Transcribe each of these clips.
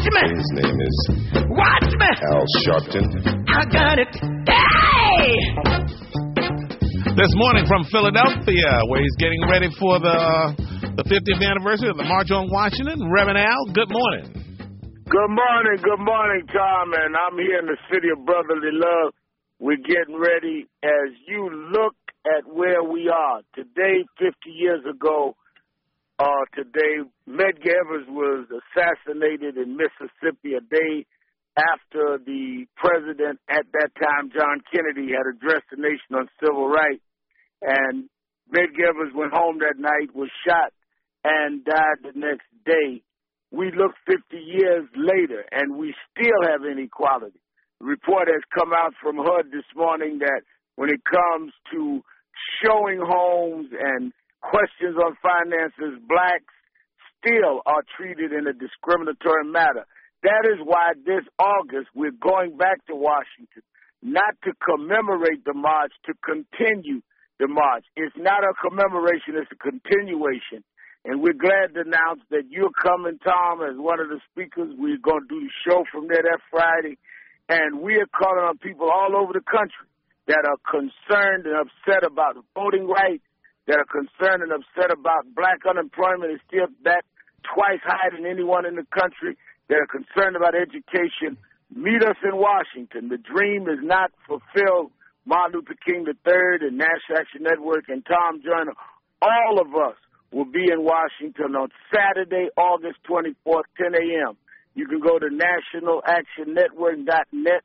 Watch me. His name is Watch me. Al Sharpton. I got it. Hey! This morning from Philadelphia, where he's getting ready for the 50th anniversary of the March on Washington. Reverend Al, good morning. Good morning, Tom, and I'm here in the city of brotherly love. We're getting ready as you look at where we are. Today, 50 years ago, today, Medgar Evers was assassinated in Mississippi a day after the president at that time, John Kennedy, had addressed the nation on civil rights. And Medgar Evers went home that night, was shot, and died the next day. We look 50 years later, and we still have inequality. The report has come out from HUD this morning that when it comes to showing homes and questions on finances, blacks still are treated in a discriminatory manner. That is why this August we're going back to Washington, not to commemorate the march, to continue the march. It's not a commemoration, it's a continuation. And we're glad to announce that you're coming, Tom, as one of the speakers. We're going to do the show from there that Friday. And we are calling on people all over the country that are concerned and upset about voting rights, that are concerned and upset about black unemployment is still that twice higher than anyone in the country, that are concerned about education. Meet us in Washington. The dream is not fulfilled. Martin Luther King III and National Action Network and Tom Joyner, all of us will be in Washington on Saturday, August 24th, 10 a.m. You can go to nationalactionnetwork.net,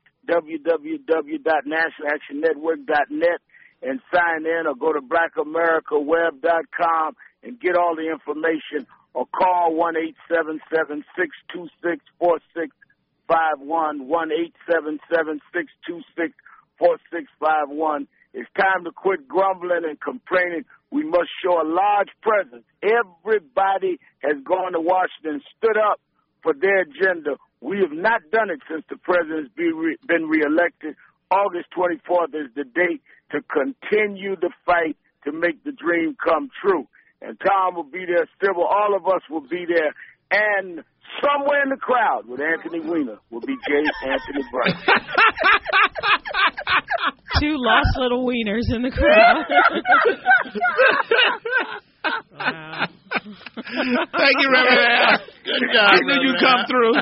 www.nationalactionnetwork.net, and sign in, or go to blackamericaweb.com and get all the information, or call 1-877-626-4651, 1-877-626-4651. It's time to quit grumbling and complaining. We must show a large presence. Everybody has gone to Washington, stood up for their agenda. We have not done it since the president's been reelected. August 24th is the date to continue the fight to make the dream come true. And Tom will be there, Sybil, all of us will be there. And somewhere in the crowd with Anthony Weiner will be J. Anthony Brown. Two lost little wieners in the crowd. Wow. Thank you, Reverend Al. Good job. I knew you'd come through.